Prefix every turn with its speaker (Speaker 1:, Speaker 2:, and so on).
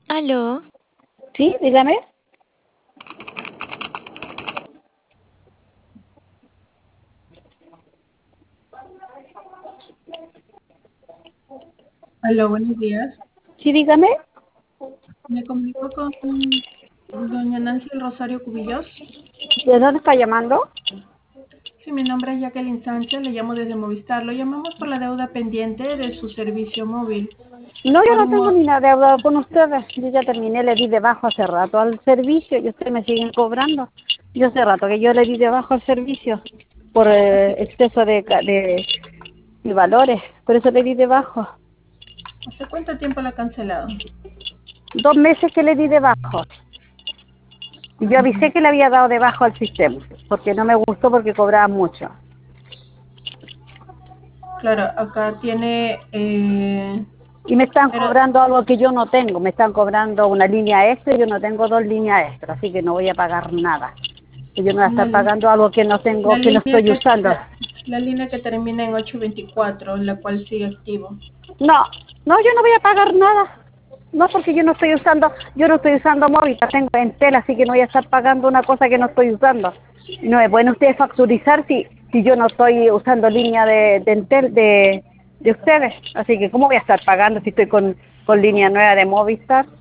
Speaker 1: Aló,
Speaker 2: Sí, dígame.
Speaker 3: Hola, buenos días.
Speaker 2: Sí, dígame.
Speaker 3: Me comunico con doña Nancy del Rosario Cubillos.
Speaker 2: ¿De dónde está llamando?
Speaker 3: Sí, mi nombre es Jacqueline Sánchez, le llamo desde Movistar. Lo llamamos por la deuda pendiente de su servicio móvil.
Speaker 2: No, yo
Speaker 3: Por
Speaker 2: no
Speaker 3: un
Speaker 2: tengo
Speaker 3: mo-
Speaker 2: ni nada de hablar con ustedes. Yo ya terminé, le di de bajo hace rato al servicio y ustedes me siguen cobrando. Yo hace rato que yo le di de bajo al servicio por
Speaker 3: hace,
Speaker 2: exceso de valores. Por eso le di de bajo.
Speaker 3: ¿Hace cuánto tiempo la ha cancelado?
Speaker 2: 2 meses que le di de bajo. Y yo
Speaker 3: Ujú.
Speaker 2: avisé que le había dado de bajo al sistema, porque no me gustó porque cobraba mucho.
Speaker 3: Claro, acá tiene,
Speaker 2: Y me están
Speaker 3: pero
Speaker 2: cobrando algo que yo no tengo. Me están cobrando una línea extra y yo no tengo 2 líneas extra, así que no voy a pagar nada. Y yo no voy a
Speaker 3: una
Speaker 2: estar
Speaker 3: li-
Speaker 2: pagando algo que no
Speaker 3: la
Speaker 2: tengo, que no
Speaker 3: línea
Speaker 2: estoy
Speaker 3: que
Speaker 2: usando.
Speaker 3: la línea que termina en 824, la cual sigue activo.
Speaker 2: No, no, yo no voy a pagar nada. No, porque yo no estoy usando Movistar, tengo Entel, así que no voy a estar pagando una cosa que no estoy usando. No es bueno ustedes facturizar si yo no estoy usando línea de Entel de ustedes. Así que, ¿cómo voy a estar pagando si estoy con línea nueva de Movistar?